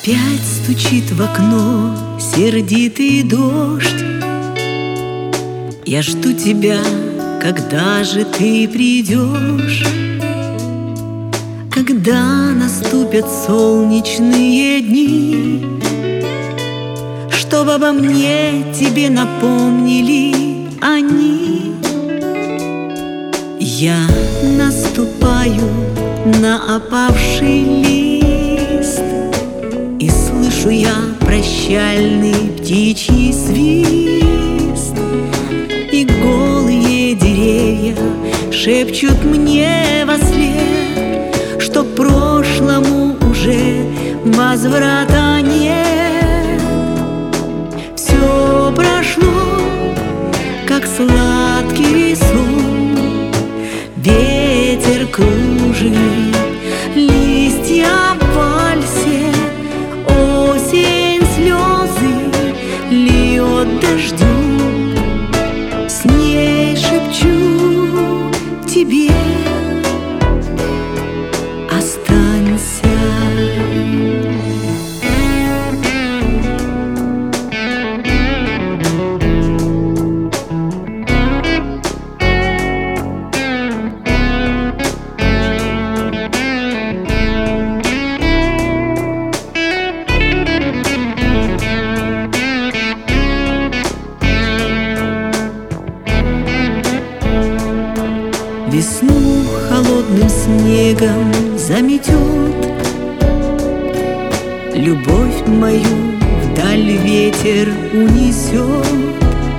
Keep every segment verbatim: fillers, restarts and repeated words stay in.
Опять стучит в окно сердитый дождь. Я жду тебя, когда же ты придешь, когда наступят солнечные дни, чтобы обо мне тебе напомнили они. Я наступаю на опавший лист, и слышу я прощальный птичий свист, и голые деревья шепчут мне вослед, что прошлому уже возврата нет. Все прошло, как сладкий сон, ветер кружит листья в вальсе, осень слезы льет дождем. С ней шепчу тебе: останься. Весну холодным снегом заметет, любовь мою вдаль ветер унесет.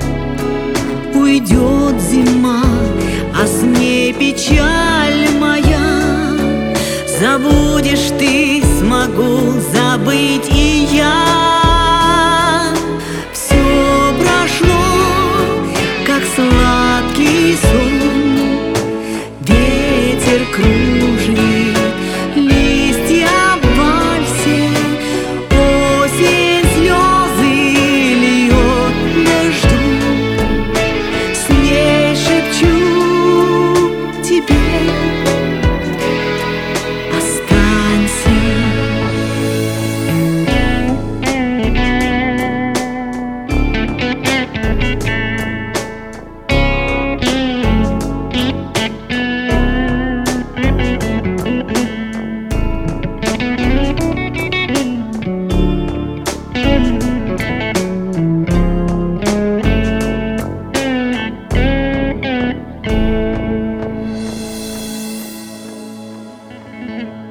Уйдет зима, а с ней печаль моя. Забудешь ты, смогу забыть и я. Все прошло, как сладкий сон, ветер кружит листья в вальсе, осень слезы льет дождем. С ней шепчу тебе: останься. Mm-hmm.